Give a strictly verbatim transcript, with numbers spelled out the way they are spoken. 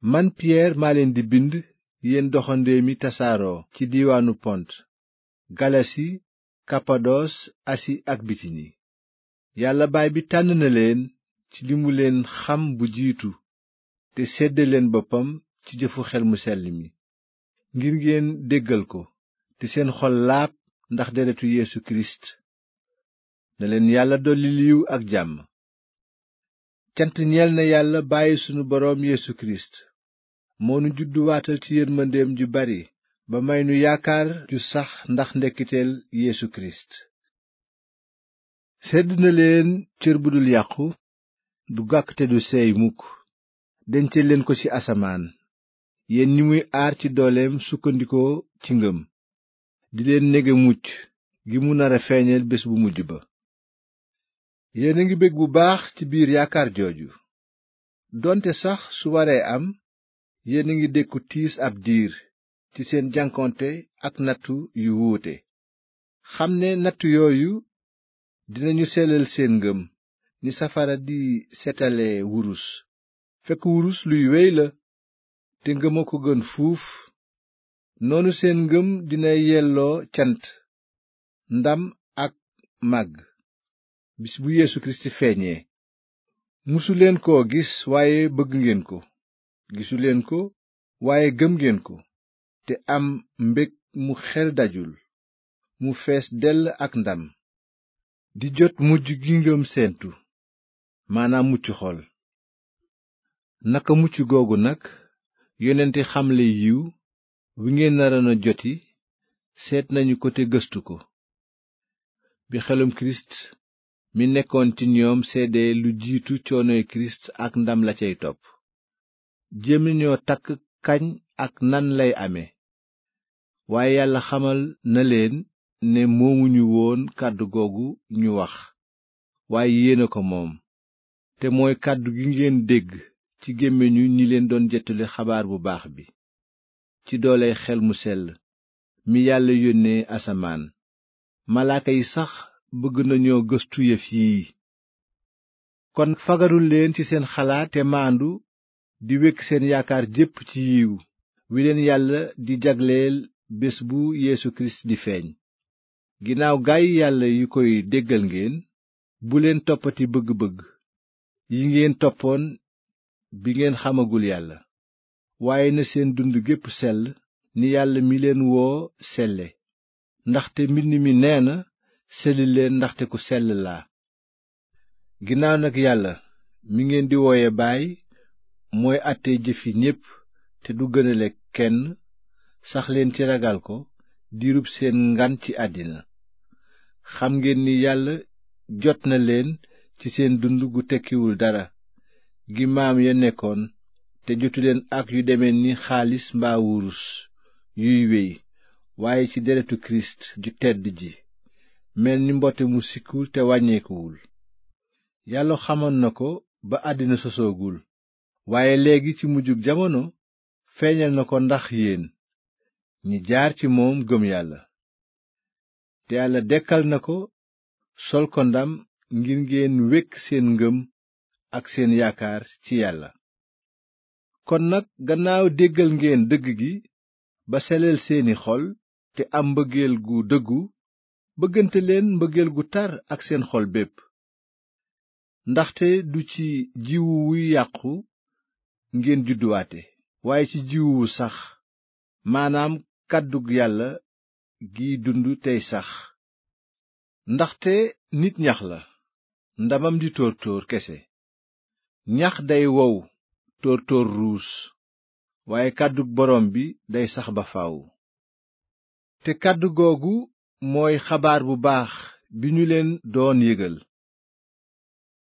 man piyeer maa leen di bind yéen doxandéem yi tasaaroo ci diiwaanu pont galasi kapados asi ak bitini yàlla baay bi tànn na leen ci li mu leen xam bu jiitu te séddee leen boppam ci jëfu xel mu sell mi ngir ngeen déggal ko te seen xol laab ndax deretu Yeesu Kirist na leen yàlla dolli yiw ak jàmm. cant ñeel na yàlla bàyyi sunu boroom Yeesu Kirist moo nu judduwaatal ci yërmandeem ju bari ba may nu yaakaar ju sax ndax ndekkiteel Yeesu Kirist. sedd na leen cër bu dul yàqu du gàkk te du seey mukk denceel leen ko ci asamaan yéen ñi muy aar ci dooleem sukkandikoo ci ngëm di leen nege mucc gi mu nara feeñal bés bu mujj ba. yéen a ngi bég bu baax ci biir yaakaar jooju doonte sax su waree am yéen a ngi dékku tiis ab diir ci seen jànkonte ak nattu yu wuute xam ne nattu yooyu dinañu sellal seen ngëm ni safara di setale wurus fekk wurus luy wey la te ngëm a ko gën fuuf noonu seen ngëm dina yelloo cant ndam ak màgg bis bu Yeesu Kirist feeñee. musuleen koo gis waaye bëgg ngeen ko gisuleen ko waaye gëm ngeen ko te am mbég mu xel dajul mu fees dell ak ndam di jot mujj gi ngëm séentu maanaam mucc xol. naka mucc googu nag yonenti xamle yiw wi ngeen naroon a joti seet nañu ko te gëstu ko bi xelum Kirist mi nekkoon ci ñoom seede lu jiitu coonoy Kirist ak ndam la cay topp jéem nañoo takk kañ ak nan lay ame waaye yàlla xamal na leen ne moomuñu woon kàddu googu ñu wax waaye yéen a ko moom te mooy kàddu gi ngeen dégg ci gémmiñu ñi leen doon jettali xabaar bu baax bi ci dooley xel mu sell mi yàlla yónnee asamaan. malaaka yi sax bëgg nañoo gëstu yëf yii. kon fagarul leen ci seen xalaat te maandu di wekk seen yaakaar jépp ci yiw wi leen yàlla di jagleel bés bu Yeesu Kirist di feeñ. ginnaaw gaay yàlla yu koy déggal ngeen bu leen toppati bëgg-bëgg yi ngeen toppoon bi ngeen xamagul yàlla waaye na seen dund gépp sell ni yàlla mi leen woo selle ndaxte mbind mi nee na selli leen ndaxte ku sell laa. ginnaaw nag yàlla mi ngeen di wooye baay mooy àtte jëfi ñépp te du gënale kenn sax leen ci ragal ko diirub seen ngan ci àddina. xam ngeen ni yàlla jot na leen ci seen dund gu tekkiwul dara gi maam ya nekkoon te jotuleen ak yu deme ni xaalis mbaa wurus yuy wey waaye ci deretu Kirist ju tedd ji mel ni mbote mu sikkul te wàññeekuwul. yàlla xamoon na ko ba àddina sosoogul waaye léegi ci mujjug jamono feeñal na ko ndax yéen ñi jaar ci moom gëm yàlla. te yàlla dekkal na ko sol ko ndam ngir ngeen wekk seen ngëm ak seen yaakaar ci yàlla. kon nag gannaaw déggal ngeen dëgg gi ba sellal seeni xol te am mbëggeel gu dëggu bëggante leen mbëggeel gu tar ak seen xol bépp. ndaxte du ci jiwu wuy yàqu ngeen judduwaate waaye ci jiwu wu sax maanaam kàddug yàlla giy dund tey sax. ndaxte nit ñax la ndamam di tóor-tóor kese ñax day wow tóor-tóor ruus waaye kàddug boroom bi day sax ba faw. te kàddu googu mooy xabaar bu baax bi ñu leen doon yégal.